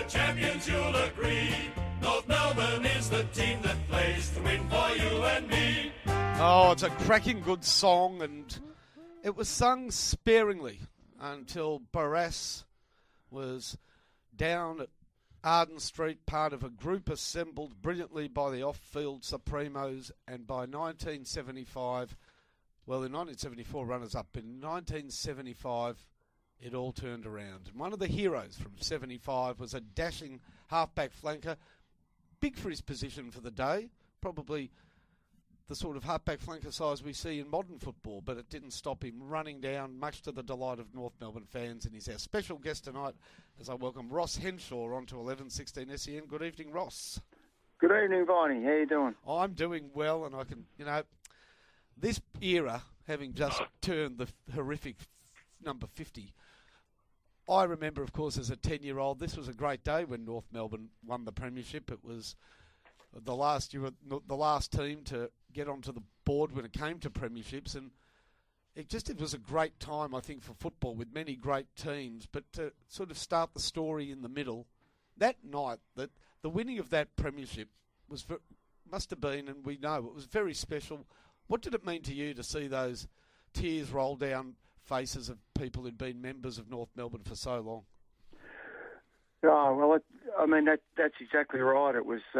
champions, you'll agree. North Melbourne is the team that plays to win for you and me. Oh, it's a cracking good song, and it was sung sparingly until Barrass was down at Arden Street, part of a group assembled brilliantly by the off-field Supremos, and by 1975, well, in 1974 runners-up, in 1975 it all turned around. And one of the heroes from 75 was a dashing half-back flanker, big for his position for the day, probably the sort of half-back flanker size we see in modern football, but it didn't stop him running down, much to the delight of North Melbourne fans. And he's our special guest tonight as I welcome Ross Henshaw onto 1116 SEN. Good evening, Ross. Good evening, Viney. How you doing? I'm doing well, and I can, this era, having just turned the horrific number 50, I remember, of course, as a 10-year-old, this was a great day when North Melbourne won the premiership. It was the last team to get onto the board when it came to premierships, and it was a great time, I think, for football with many great teams. But to sort of start the story in the middle, that night, that the winning of that premiership must have been, and we know it was very special. What did it mean to you to see those tears roll down faces of people who'd been members of North Melbourne for so long? Oh well, that's exactly right. It was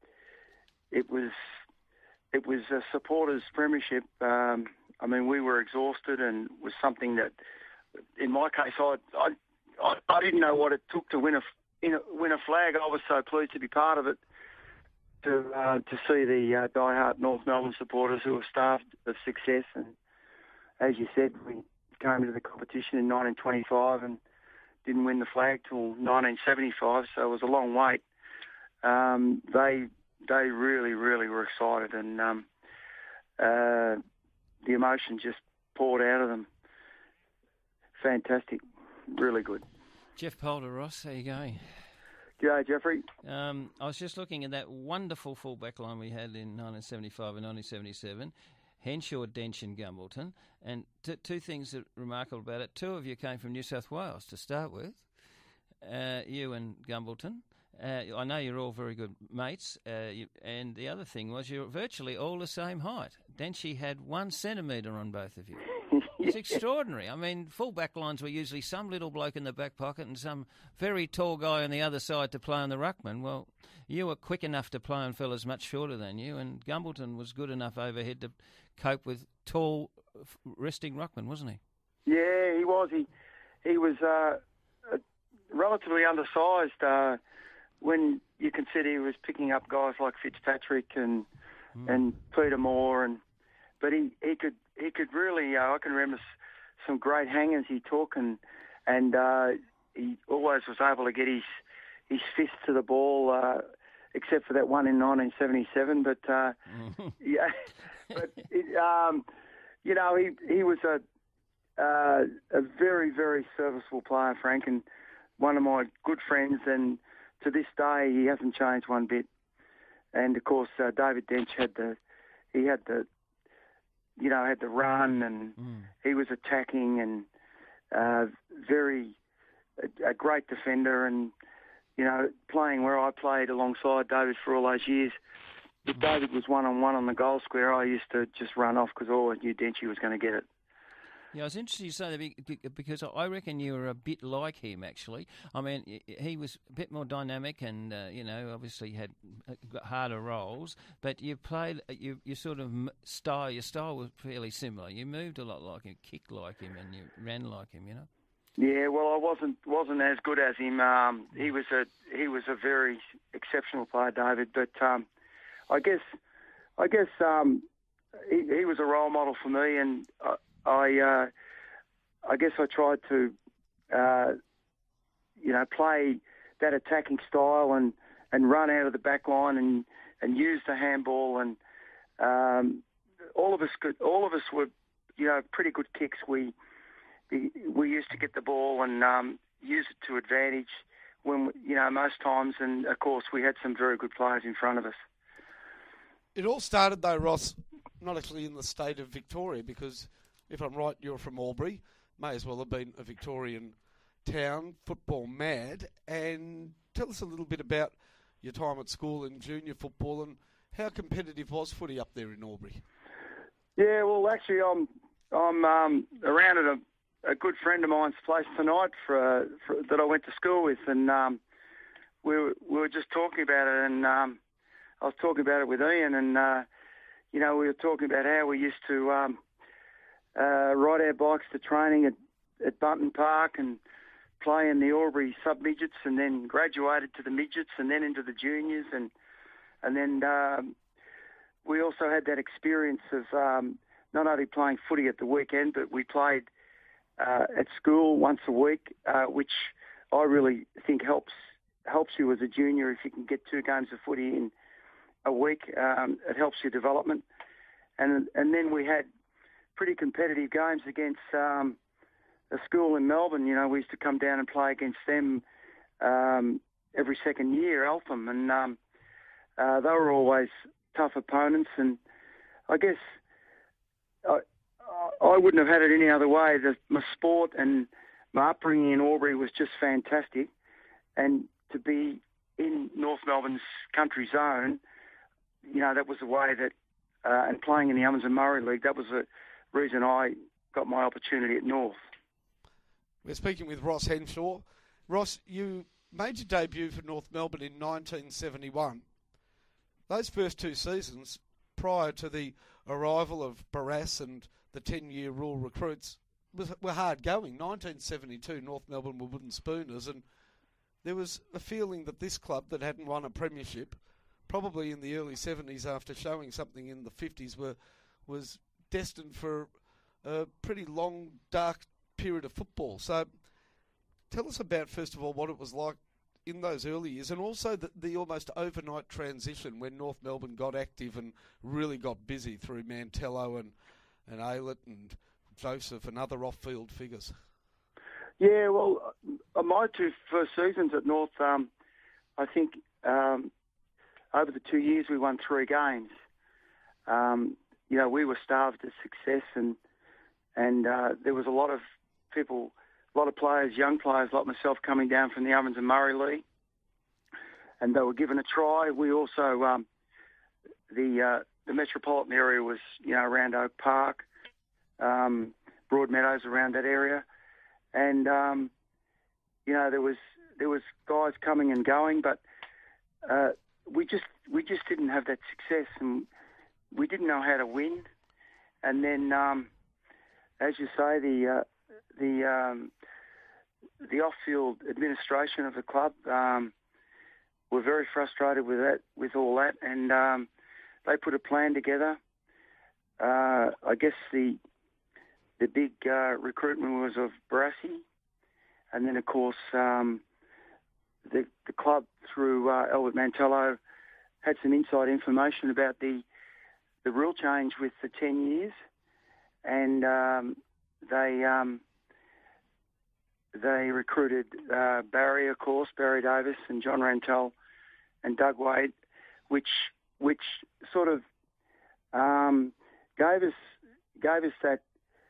a supporters' premiership. We were exhausted, and it was something that, in my case, I didn't know what it took to win a flag. I was so pleased to be part of it, to see the die-hard North Melbourne supporters who were starved of success. And as you said, we came into the competition in 1925 and didn't win the flag till 1975, so it was a long wait. They really, really were excited, and the emotion just poured out of them. Fantastic. Really good. Jeff Polder, Ross, how you going? G'day, Jeffrey. I was just looking at that wonderful full-back line we had in 1975 and 1977, Henshaw, Dench and Gumbleton. And two things that are remarkable about it. Two of you came from New South Wales to start with, you and Gumbleton. I know you're all very good mates, and the other thing was you're virtually all the same height. Denchi had 1 centimetre on both of you. It's extraordinary. I mean, full back lines were usually some little bloke in the back pocket and some very tall guy on the other side to play on the ruckman. Well, you were quick enough to play on fellas much shorter than you, and Gumbleton was good enough overhead to cope with tall, resting ruckman, wasn't he? Yeah, he was. He was relatively undersized. When you consider he was picking up guys like Fitzpatrick and Peter Moore, but he could really. I can remember some great hangers he took, and he always was able to get his fist to the ball, except for that one in 1977. But yeah, but he was a very, very serviceable player, Frank, and one of my good friends, and to this day, he hasn't changed one bit. And of course, David Dench had the run, and he was attacking, and a great defender. And playing where I played alongside David for all those years, if David was one-on-one on the goal square, I used to just run off because I always knew Denchy was going to get it. Yeah, I was interested you say that because I reckon you were a bit like him, actually. I mean, he was a bit more dynamic and, obviously had harder roles, but you played, your style was fairly similar. You moved a lot like him, kicked like him, and you ran like him, Yeah, well, I wasn't as good as him. He was a very exceptional player, David, but I guess he was a role model for me, and I guess I tried to, play that attacking style and run out of the back line and use the handball, and all of us were, pretty good kicks. We used to get the ball and use it to advantage when most times, and of course we had some very good players in front of us. It all started though, Ross, not actually in the state of Victoria, because if I'm right, you're from Albury. May as well have been a Victorian town, football mad, and tell us a little bit about your time at school in junior football and how competitive was footy up there in Albury? Yeah, well, actually, I'm around at a good friend of mine's place tonight that I went to school with, and we were just talking about it, and I was talking about it with Ian, and we were talking about how we used to ride our bikes to training at Bunton Park and play in the Albury sub-midgets, and then graduated to the midgets and then into the juniors, and then we also had that experience of not only playing footy at the weekend, but we played at school once a week, which I really think helps you as a junior if you can get 2 games of footy in a week. It helps your development, and then we had pretty competitive games against a school in Melbourne. We used to come down and play against them every second year, Eltham, and they were always tough opponents. And I guess I wouldn't have had it any other way. My sport and my upbringing in Albury was just fantastic, and to be in North Melbourne's country zone, that was the way that, and playing in the Amundsen Murray League, that was the reason I got my opportunity at North. We're speaking with Ross Henshaw. Ross, you made your debut for North Melbourne in 1971. Those first 2 seasons, prior to the arrival of Barrass and the 10-year rule recruits, were hard going. 1972, North Melbourne were wooden spooners, and there was a feeling that this club that hadn't won a premiership, probably in the early 70s after showing something in the 50s, was destined for a pretty long, dark period of football. So tell us about, first of all, what it was like in those early years, and also the almost overnight transition when North Melbourne got active and really got busy through Mantello and Aylett and Joseph and other off-field figures. Yeah, well, my 2 first seasons at North, I think over the 2 years we won 3 games. We were starved of success, and there was a lot of people, a lot of players, young players like myself, coming down from the Amundsen Murray League, and they were given a try. We also, the metropolitan area was, around Oak Park, Broadmeadows, around that area, and there was guys coming and going, but we just didn't have that success, and we didn't know how to win. And then, as you say, the off-field administration of the club were very frustrated with all that, and they put a plan together. I guess the big recruitment was of Barassi, and then of course the club through Albert Mantello had some inside information about the rule change with the 10 years, and they recruited Barry, of course, Barry Davis and John Rantel and Doug Wade, which sort of gave us that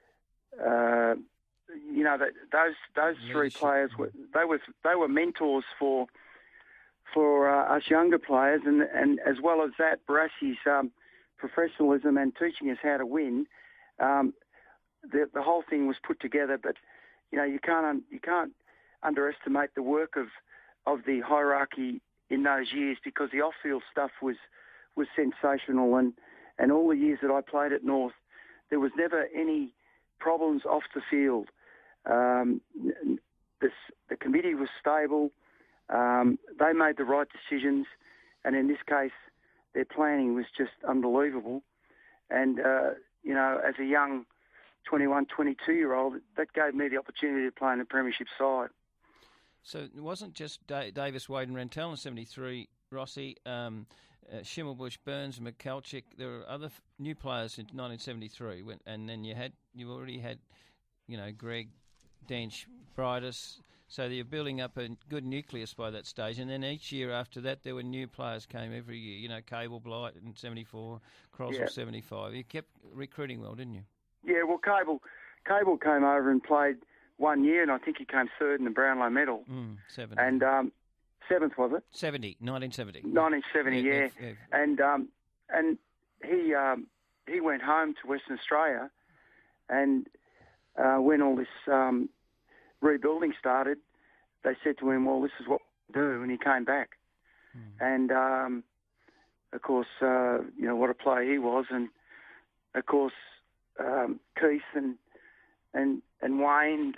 that those 3 players were mentors for us younger players, and as well as that, Barassi's professionalism and teaching us how to win. The whole thing was put together, but you can't underestimate the work of the hierarchy in those years, because the off-field stuff was sensational, and all the years that I played at North, there was never any problems off the field. The committee was stable. They made the right decisions, and in this case, their planning was just unbelievable. And as a young 21, 22-year-old, that gave me the opportunity to play in the premiership side. So it wasn't just Davis, Wade and Rantel in 73, Rossi, Schimmelbusch, Burns, McKelchick. There were other new players in 1973, and then you already had, Greg, Dench, Bridus. So you're building up a good nucleus by that stage, and then each year after that, there were new players came every year. Cable Blight in 74, Croswell 75. You kept recruiting well, didn't you? Yeah, well, Cable came over and played one year, and I think he came third in the Brownlow medal. 70. And seventh, was it? 1970. 1970, yeah. And he went home to Western Australia, and when all this rebuilding started, they said to him, "Well, this is what we do," and he came back. And of course, what a player he was, and of course, Keith and Wayne.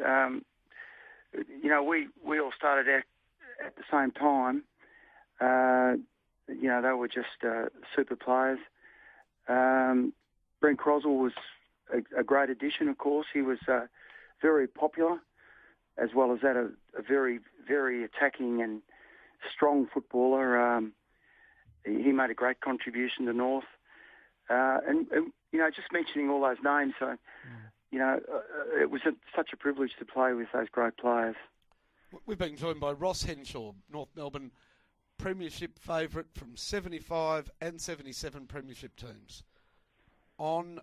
We all started out at the same time. They were just super players. Brent Croswell was a great addition, of course. He was very popular, as well as that, a very, very attacking and strong footballer. He made a great contribution to North. And just mentioning all those names, so, it was such a privilege to play with those great players. We've been joined by Ross Henshaw, North Melbourne Premiership favourite from 75 and 77 Premiership teams. On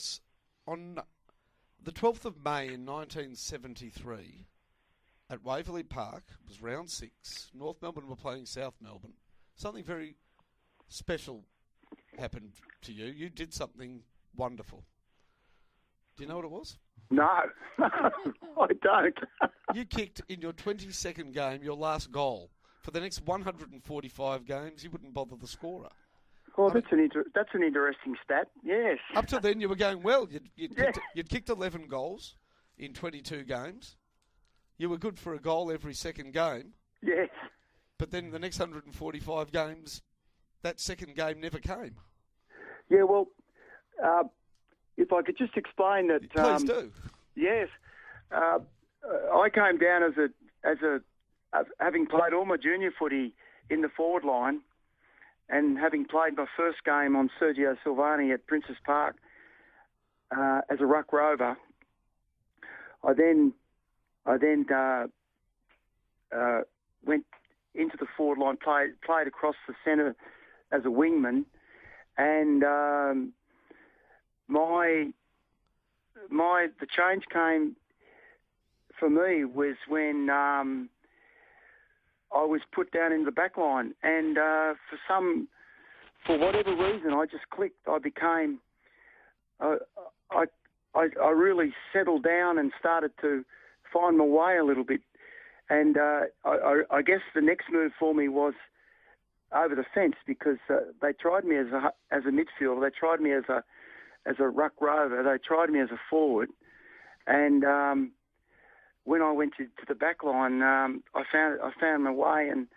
the 12th of May in 1973, at Waverley Park, it was round 6, North Melbourne were playing South Melbourne. Something very special happened to you. You did something wonderful. Do you know what it was? No, I don't. You kicked in your 22nd game your last goal. For the next 145 games, you wouldn't bother the scorer. Well, that's an interesting stat, yes. Up to then, you were going well. You'd kicked 11 goals in 22 games. You were good for a goal every second game. Yes. But then the next 145 games, that second game never came. Yeah, well, if I could just explain that. Please do. Yes, I came down as having played all my junior footy in the forward line, and having played my first game on Sergio Silvani at Princes Park as a ruck rover. I then went into the forward line, played across the centre as a wingman, and the change came for me was when I was put down in the back line, and for whatever reason, I just clicked. I became, I really settled down and started to find my way a little bit, and I guess the next move for me was over the fence, because they tried me as a midfielder, they tried me as a ruck rover, they tried me as a forward, and when I went to the back line, I found my way, and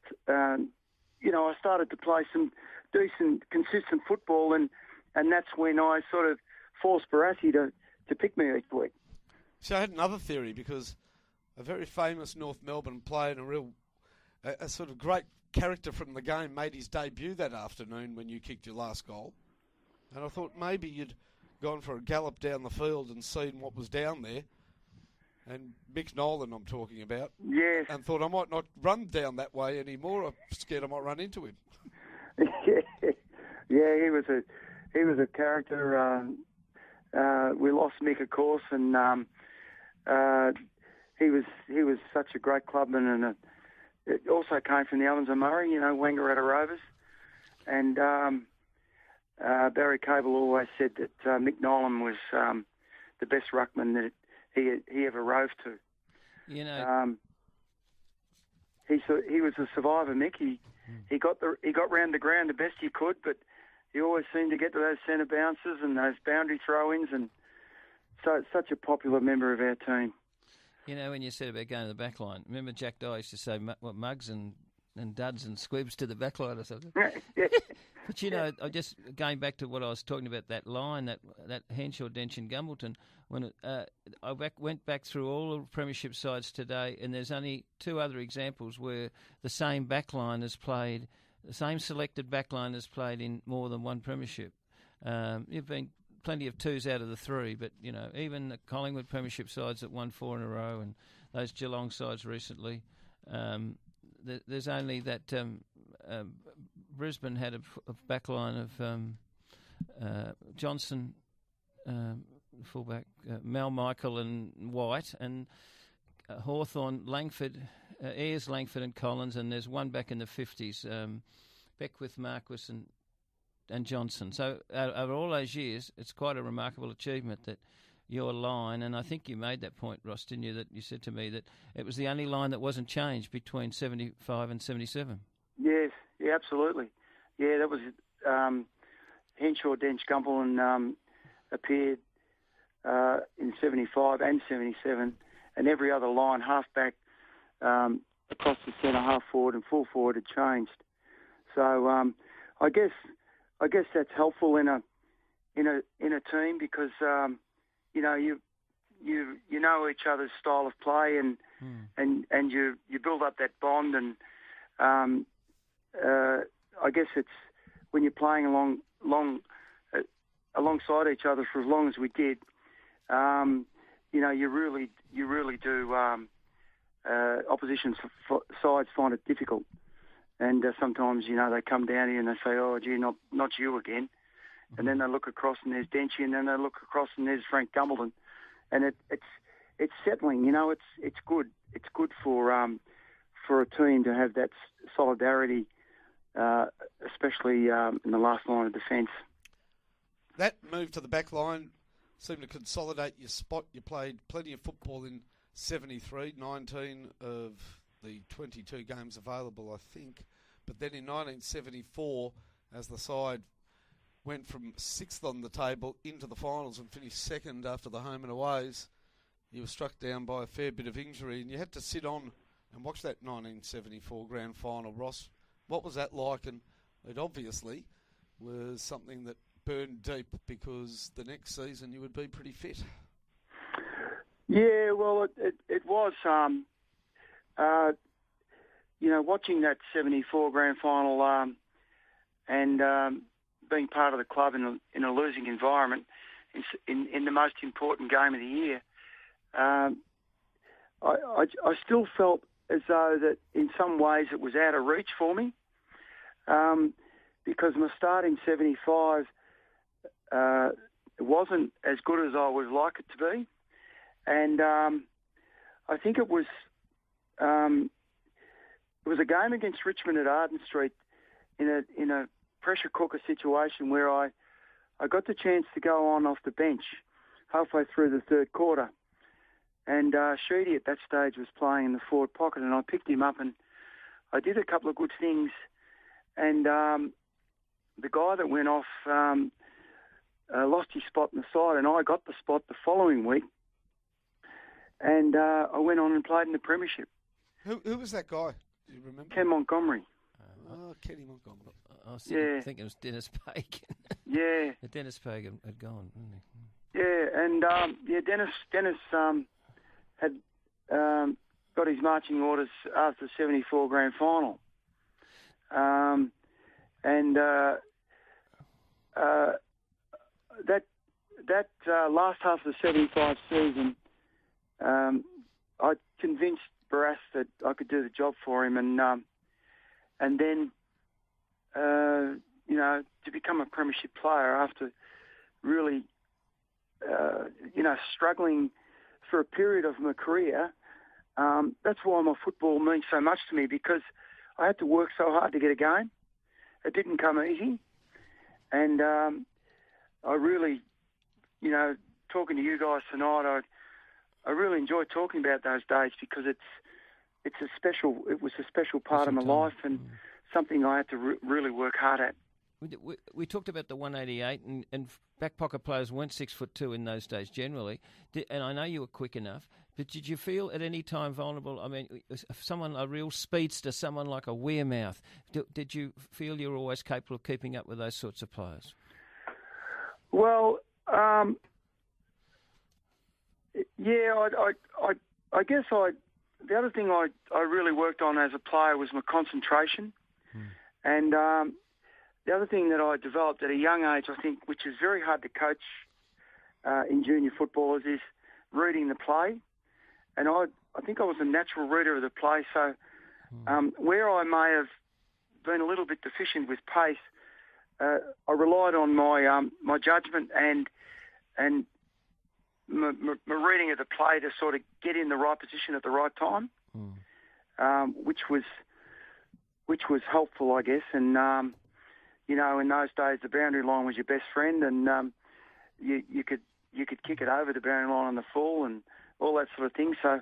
I started to play some decent, consistent football, and that's when I sort of forced Barassi to pick me each week. So I had another theory, because a very famous North Melbourne player and a sort of great character from the game made his debut that afternoon when you kicked your last goal, and I thought maybe you'd gone for a gallop down the field and seen what was down there. And Mick Nolan, I'm talking about. Yes. And thought I might not run down that way anymore. I'm scared I might run into him. Yeah, he was a character. We lost Mick, of course, and he was such a great clubman, and it also came from the Ovens of Murray, Wangaratta Rovers, and Barry Cable always said that Mick Nolan was the best ruckman that he ever rove to. He was a survivor, Mick. He got round the ground the best he could, but he always seemed to get to those centre bounces and those boundary throw-ins, and so such a popular member of our team. When you said about going to the back line, remember Jack Dye used to say mugs and duds and squibs to the back line or something? Yeah. But, I just going back to what I was talking about, that line, that Henshaw, Dench and Gumbleton, when I went back through all the premiership sides today, and there's only two other examples where the same backline has played, the same selected backline has played in more than one premiership. You've been plenty of twos out of the three, but, even the Collingwood premiership sides that won 4 in a row, and those Geelong sides recently, there's only that Brisbane had a backline of Johnson, fullback, Mal Michael and White, and Hawthorn, Langford, Ayres, Langford and Collins, and there's one back in the 50s, Beckwith, Marquis and Johnson. So over all those years, it's quite a remarkable achievement that your line, and I think you made that point, Ross, didn't you, that you said to me that it was the only line that wasn't changed between 75 and 77. Yes, yeah, absolutely. Yeah, that was Henshaw, Dench, Gumbel appeared in 75 and 77, and every other line, halfback, across the centre, half forward and full forward had changed. So I guess that's helpful in a team because you know each other's style of play and you build up that bond, and I guess it's when you're playing alongside each other for as long as we did, you really do. Opposition sides find it difficult, and sometimes they come down here and they say, "Oh, gee, not you again," and then they look across and there's Denchy, and then they look across and there's Frank Gumbleton, and it's settling. It's good. It's good for a team to have that solidarity, especially in the last line of defence. That move to the back line seemed to consolidate your spot. You played plenty of football in 73, 19 of the 22 games available, I think. But then in 1974, as the side went from 6th on the table into the finals and finished 2nd after the home and aways, you were struck down by a fair bit of injury, and you had to sit on and watch that 1974 grand final. Ross, what was that like? And it obviously was something that burned deep, because the next season you would be pretty fit. Yeah, well, it was. Watching that 74 grand final and being part of the club in a losing environment in the most important game of the year, I still felt as though that in some ways it was out of reach for me, because my start in 75 it wasn't as good as I would like it to be. And I think it was a game against Richmond at Arden Street in a pressure cooker situation where I got the chance to go on off the bench halfway through the third quarter. And Sheedy at that stage was playing in the forward pocket, and I picked him up and I did a couple of good things. And the guy that went off lost his spot in the side, and I got the spot the following week. And I went on and played in the Premiership. Who was that guy? Do you remember? Ken Montgomery. Kenny Montgomery. I was thinking it was Dennis Pagan. Yeah. Dennis Pagan had gone, hadn't he? Yeah, and Dennis had got his marching orders after the 74 grand final. That last half of the 75 season, I convinced Barras that I could do the job for him, and then to become a premiership player after really struggling for a period of my career. That's why my football means so much to me, because I had to work so hard to get a game. It didn't come easy, and I really, talking to you guys tonight, I really enjoyed talking about those days, because it was a special part of my life, and something I had to really work hard at. We talked about the 188, and back pocket players weren't 6'2" in those days generally. And I know you were quick enough, but did you feel at any time vulnerable? I mean, someone, a real speedster, someone like a Wearmouth, did you feel you were always capable of keeping up with those sorts of players? Well, yeah, I guess the other thing I really worked on as a player was my concentration. And the other thing that I developed at a young age, I think, which is very hard to coach in junior footballers, is reading the play. And I think I was a natural reader of the play. So where I may have been a little bit deficient with pace, I relied on my judgment and my reading of the play to sort of get in the right position at the right time, which was helpful, I guess. And you know, in those days, the boundary line was your best friend, and you could kick it over the boundary line on the full and all that sort of thing. So,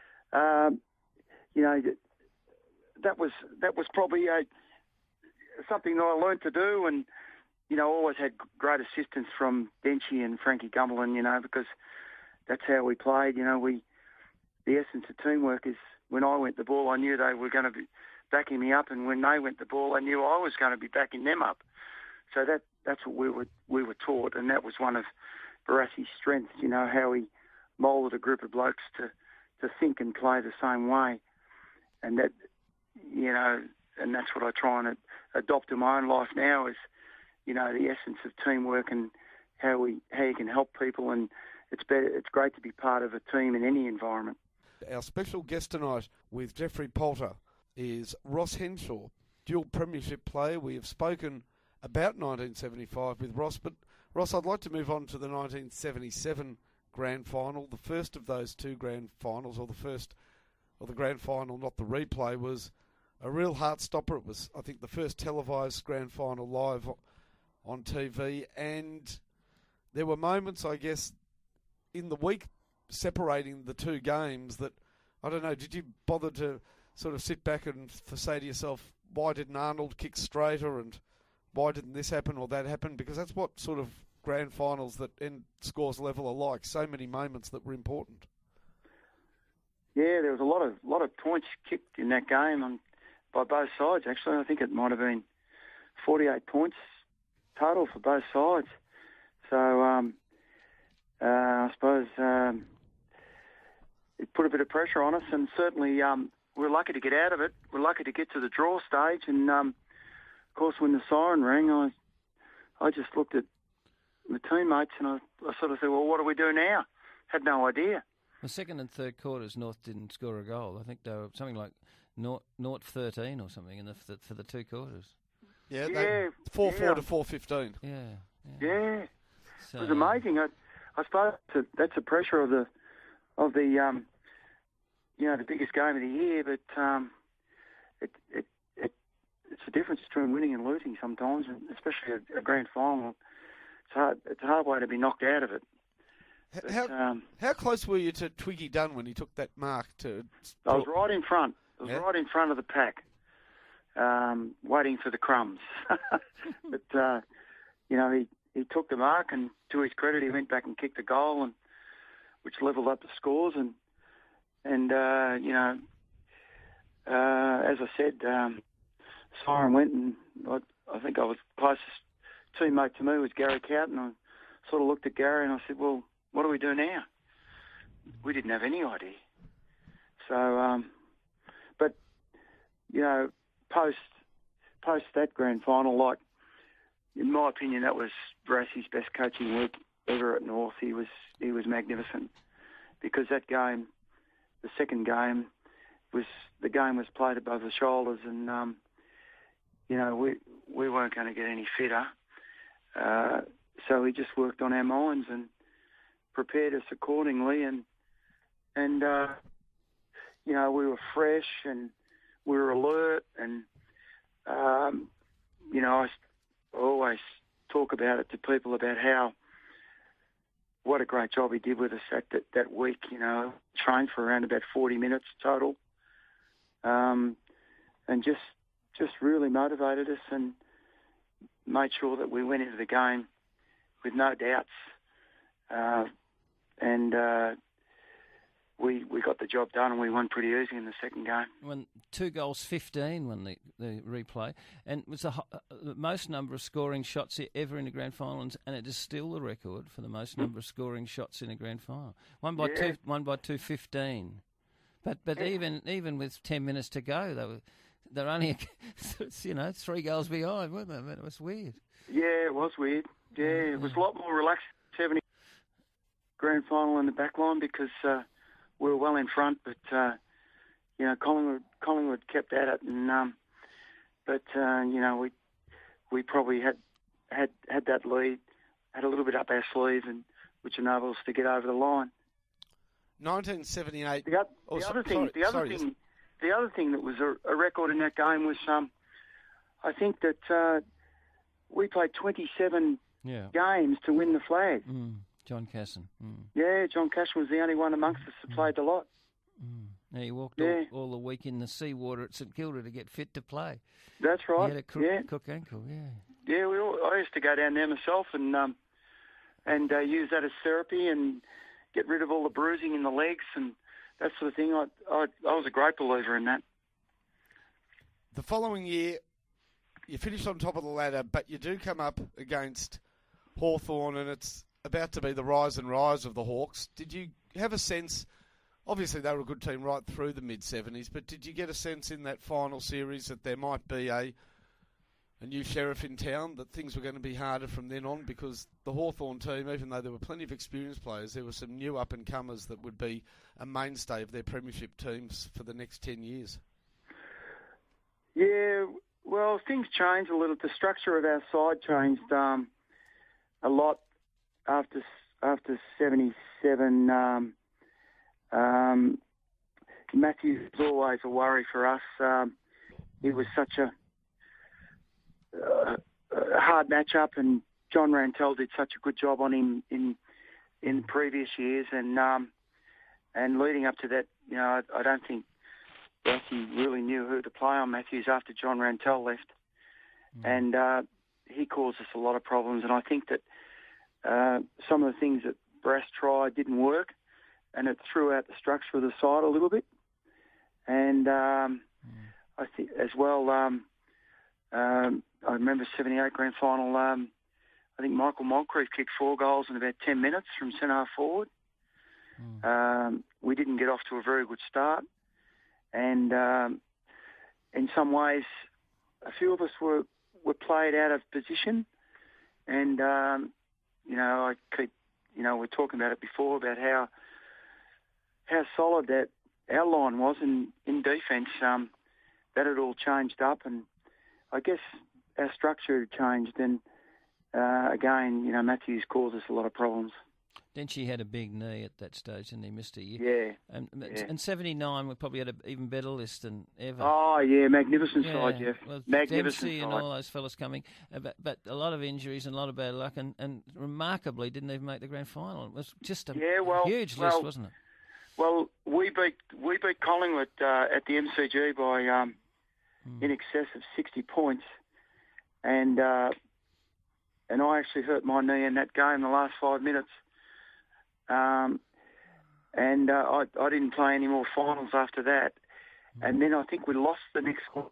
you know, that was probably something that I learned to do, and you know, always had great assistance from Denchi and Frankie Gumberland, you know, because that's how we played. You know, the essence of teamwork is when I went the ball, I knew they were going to be backing me up, and when they went the ball, I knew I was going to be backing them up. So that's what we were taught, and that was one of Barassi's strengths. You know, how he moulded a group of blokes to think and play the same way, and that, you know, and that's what I try and adopt in my own life now is, you know, the essence of teamwork and how you can help people, and it's great to be part of a team in any environment. Our special guest tonight with Jeffrey Poulter is Ross Henshaw, dual premiership player. We have spoken about 1975 with Ross, but Ross, I'd like to move on to the 1977 grand final. The first of those two grand finals, or the grand final, not the replay, was a real heart stopper. It was, I think, the first televised grand final live on TV, and there were moments, I guess, in the week separating the two games that, I don't know, did you bother to sort of sit back and say to yourself, why didn't Arnold kick straighter, and why didn't this happen or that happen? Because that's what sort of grand finals that end scores level are like, so many moments that were important. Yeah, there was a lot of points kicked in that game by both sides, actually. I think it might have been 48 points total for both sides. So I suppose it put a bit of pressure on us, and certainly we're lucky to get out of it. We're lucky to get to the draw stage, and of course when the siren rang, I just looked at my teammates and I sort of said, well, what do we do now? Had no idea. The second and third quarters, North didn't score a goal. I think they were something like 0-13 or something for the two quarters. Yeah, 4-4 to 4-15. Yeah. So, it was amazing. I suppose that's the pressure of the you know, the biggest game of the year, but it's the difference between winning and losing sometimes, and especially a grand final. It's a hard way to be knocked out of it. How close were you to Twiggy Dunn when he took that mark? I was right in front. I was right in front of the pack, waiting for the crumbs. But you know, he took the mark, and to his credit, he went back and kicked a goal, and which levelled up the scores. And you know, as I said, siren went, and I think I was closest teammate to me was Gary Cowton. I sort of looked at Gary and I said, well, what do we do now? We didn't have any idea. So, but, you know, post that grand final, like, in my opinion, that was Barassi's best coaching week ever at North. He was magnificent, because that game, the second game, was played above the shoulders, and you know, we weren't going to get any fitter. So he just worked on our minds and prepared us accordingly, and you know, we were fresh and we were alert, and you know, I always talk about it to people about what a great job he did with us that week. You know, trained for around about 40 minutes total, and just really motivated us and made sure that we went into the game with no doubts, and we got the job done, and we won pretty easy in the second game. When 2-15 won the replay, and it was the most number of scoring shots ever in a grand final, and it is still the record for the most number of scoring shots in a grand final. Won by 2-15. But even with 10 minutes to go, they're only, you know, 3 goals behind, weren't they? It was weird. Yeah, it was weird. Yeah, it was a lot more relaxed 70 grand final in the back line, because we were well in front, but you know, Collingwood kept at it, and but you know, we probably had that lead, had a little bit up our sleeve, and which enabled us to get over the line. 1978. The other thing that was a record in that game was I think that we played 27 games to win the flag. John Casson. Yeah, John Casson was the only one amongst us that played the lot. Now he walked all the week in the seawater at St Kilda to get fit to play. That's right. He had a cook ankle. Yeah, I used to go down there myself and use that as therapy and get rid of all the bruising in the legs and that sort of thing. I was a great believer in that. The following year, you finish on top of the ladder, but you do come up against Hawthorn, and it's about to be the rise and rise of the Hawks. Did you have a sense? Obviously, they were a good team right through the mid-'70s, but did you get a sense in that final series that there might be a new sheriff in town, that things were going to be harder from then on? Because the Hawthorn team, even though there were plenty of experienced players, there were some new up-and-comers that would be a mainstay of their premiership teams for the next 10 years. Yeah, well, things changed a little. The structure of our side changed a lot after 77. Matthew was always a worry for us. He was such a hard matchup, and John Rantel did such a good job on him in previous years, and leading up to that, I don't think Rossi really knew who to play on Matthews after John Rantel left, and he caused us a lot of problems. And I think that some of the things that Brass tried didn't work, and it threw out the structure of the side a little bit. And I think as well, I remember 78 grand final. I think Michael Moncrief kicked 4 goals in about 10 minutes from centre forward. We didn't get off to a very good start, and in some ways, a few of us were played out of position. And I keep, we're talking about it before about how solid that our line was in defence. That had all changed up, and I guess our structure had changed. And again, Matthews caused us a lot of problems. Denchi had a big knee at that stage, and he missed a year. Yeah. And 79, we probably had an even better list than ever. Oh, yeah, magnificent side, Jeff. Well, magnificent Dempsey side. and all those fellas coming, but a lot of injuries and a lot of bad luck, and remarkably didn't even make the grand final. It was just a huge list, wasn't it? Well, we beat Collingwood at the MCG by in excess of 60 points, and I actually hurt my knee in that game the last 5 minutes. I didn't play any more finals after that. And then I think we lost the next one.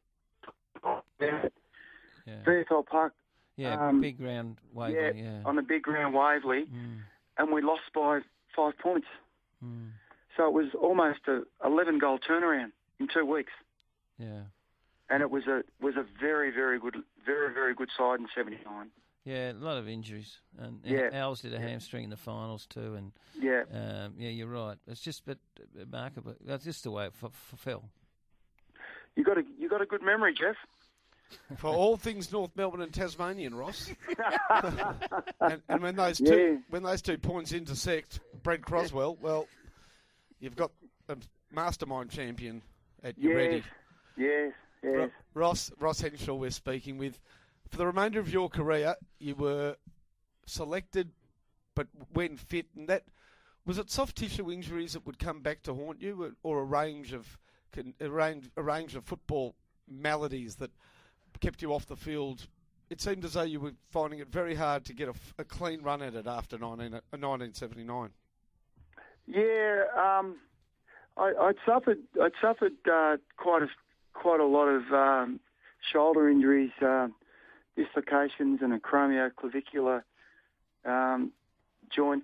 VFL Park. Yeah, big ground Waverley, on the big ground Waverley. And we lost by 5 points. So it was almost a 11-goal turnaround in 2 weeks. Yeah. And it was a very, very good side in 79. Yeah, a lot of injuries, and Owls did a hamstring in the finals too, and you're right. It's just remarkable. That's just the way it fell. You got a good memory, Jeff. For all things North Melbourne and Tasmanian, Ross. and when those two points intersect, Brad Croswell, well, you've got a mastermind champion at your ready. Yes. Ross Henshaw we're speaking with. For the remainder of your career, you were selected, but when fit, and that was it. Soft tissue injuries that would come back to haunt you, or a range of football maladies that kept you off the field. It seemed as though you were finding it very hard to get a clean run at it after 1979. Yeah, I'd suffered quite a lot of shoulder injuries. Dislocations and acromioclavicular joints,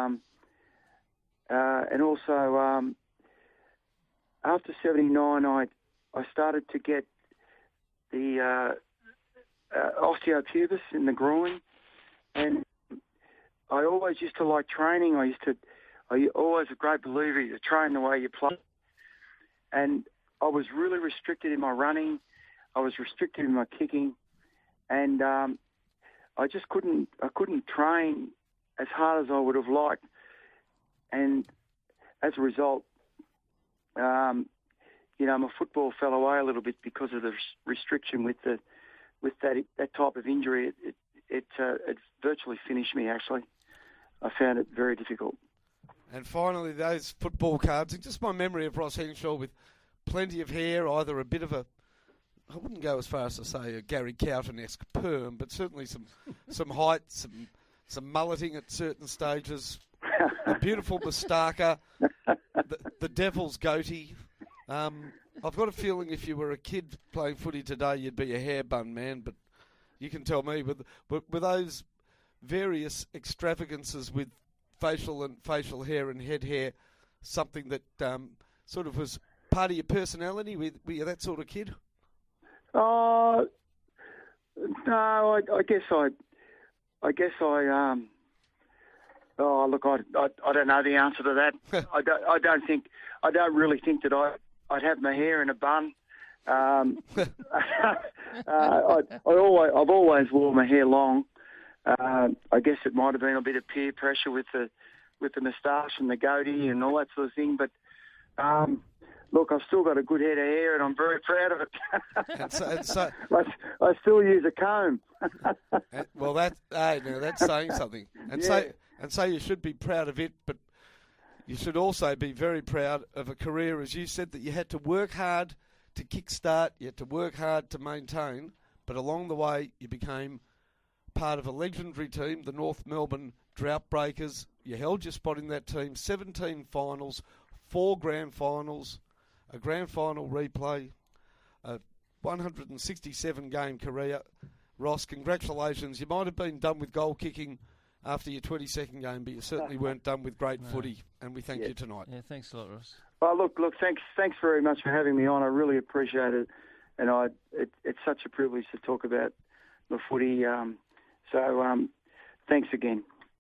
and also after 79, I started to get the osteopubis in the groin, and I always used to like training. I always a great believer you train the way you play, and I was really restricted in my running. I was restricted in my kicking. And I just couldn't train as hard as I would have liked. And as a result, my football fell away a little bit because of the restriction with that type of injury. It virtually finished me, actually. I found it very difficult. And finally, those football cards, and just my memory of Ross Henshaw with plenty of hair, either a bit of I wouldn't go as far as to say a Gary Cowton-esque perm, but certainly some height, some mulleting at certain stages, a beautiful moustache, the devil's goatee. I've got a feeling if you were a kid playing footy today, you'd be a hair bun man, but you can tell me, with those various extravagances with facial hair and head hair, something that sort of was part of your personality? Were you that sort of kid? No, I guess I. Oh, look, I don't know the answer to that. I don't really think that I'd have my hair in a bun. I've always wore my hair long. I guess it might have been a bit of peer pressure with the moustache and the goatee and all that sort of thing. But look, I've still got a good head of hair, and I'm very proud of it. and so I still use a comb. Well, that's saying something. And so you should be proud of it, but you should also be very proud of a career, as you said, that you had to work hard to kickstart, you had to work hard to maintain, but along the way you became part of a legendary team, the North Melbourne Drought Breakers. You held your spot in that team, 17 finals, 4 grand finals, a grand final replay, a 167-game career. Ross, congratulations. You might have been done with goal kicking after your 22nd game, but you certainly weren't done with great footy, and we thank you tonight. Yeah, thanks a lot, Ross. Well, look, thanks very much for having me on. I really appreciate it, and it's such a privilege to talk about the footy. So thanks again.